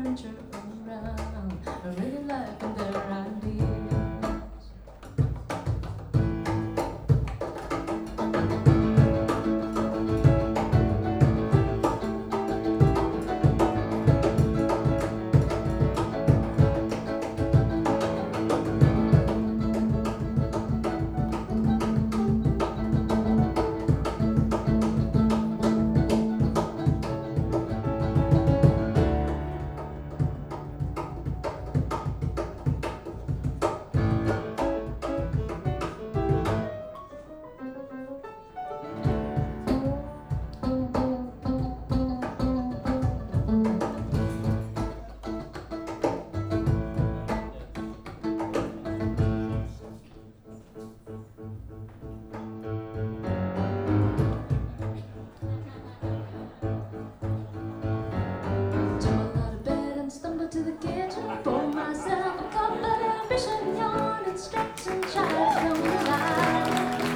furniture around. I really like their ideas. To the kitchen, pour myself a cup of ambition, yawn and stretch and try to come alive.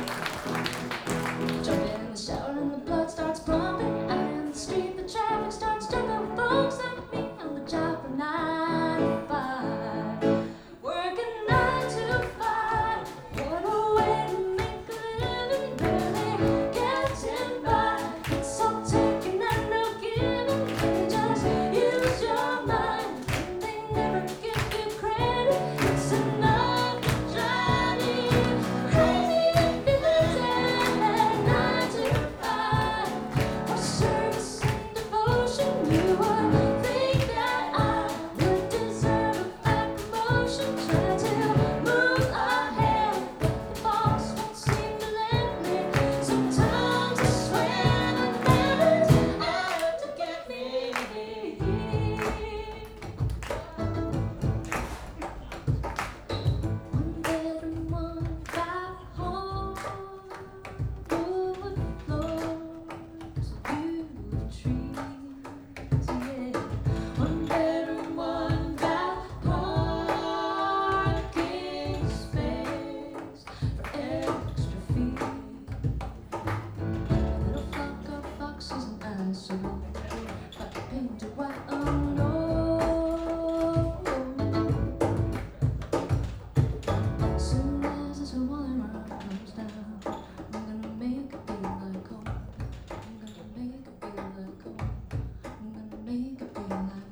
Jump in the shower and the blood starts pumping. Out in the street, the traffic starts jumping. Folks like me on the job from 9 to 5, working 9 to 5. What a way to make a living, barely getting by. It's all taking and no giving. You just use your mind. Make it feel like